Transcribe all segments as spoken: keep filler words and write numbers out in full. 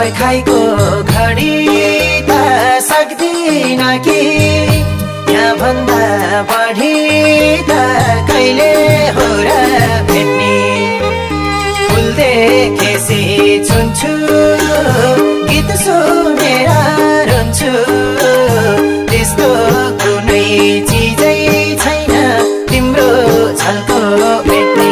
पर्खाइको घडी त सक्दिन कि यहाँ भन्दा बढी त कहिले हो र भेट्ने फुल देखेसी चुन्छु गीत सुनेर रुन्छु त्यस्तो कुनै चिजै छैन तिम्रो झल्को भेट्ने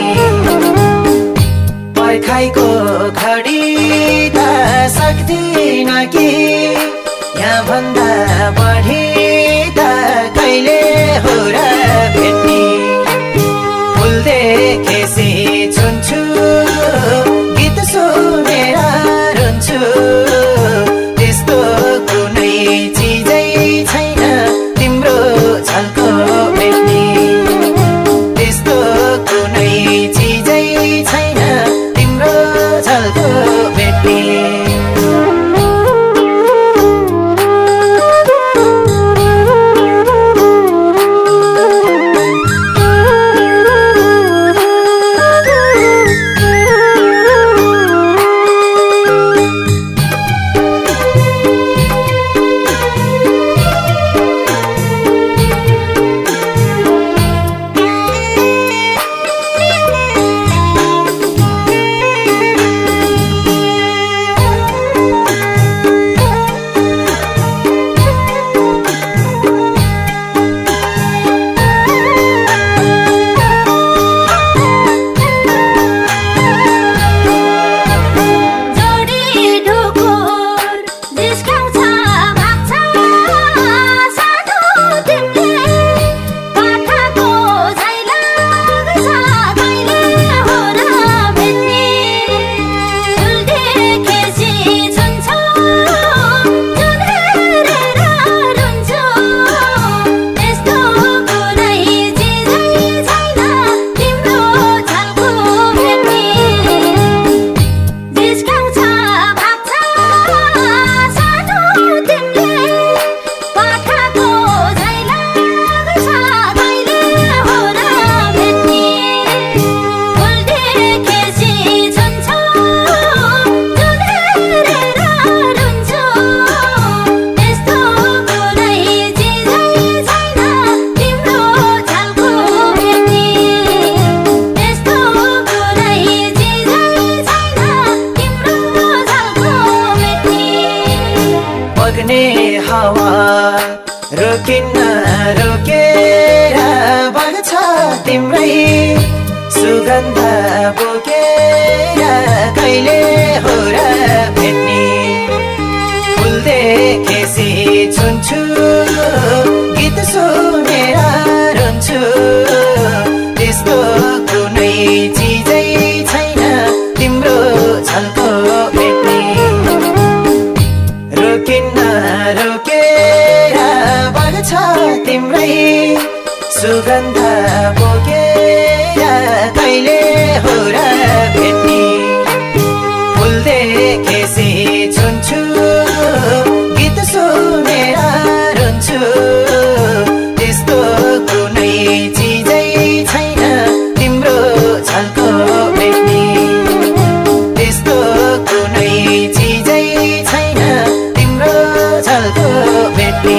पर्खाइको घडी त सक्दिन कि यहाँ भन्दा बढी त कहिले हो र भेट्ने फुल देखेसी चुन्छु गीत सुनेर रुन्छु त्यस्तो कुनै चिजै छैन तिम्रो झल्को भेट्ने त्यस्तो कुनै चिजै छैन तिम्रो झल्को भेट्ने हावा रोकिन्न रोकेर बग्छ तिम्रै सुगन्ध बोकेर कहिले हो र भेट्ने फुल देखेसी चुन्छु गीत सुनेर रुन्छु त्यस्तो कुनै चिजै छैन तिम्रो झल्को भेट्ने रोकिन्न रोकेर बग्छ तिम्रै सुगन्ध बोकेर कहिले हो र भेट्ने फुल देखेसी चुन्छु गीत सुनेर रुन्छु त्यस्तो कुनै चिजै छैन तिम्रो झल्को भेट्ने त्यस्तो कुनै चिजै छैन तिम्रो झल्को भेट्ने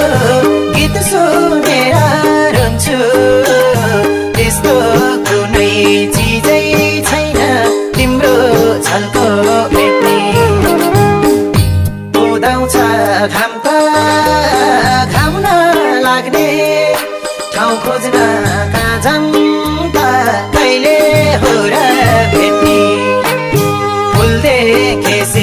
गीत सुनेर रुन्छु त्यस्तो कुनै चिजै छैन तिम्रो झल्को भेट्ने उदाउँछ घाम त घाम नलाग्ने ठाउँ खोज्न कहाँ जाऊँ त कहिले हो र भेट्ने फुल देखेपछि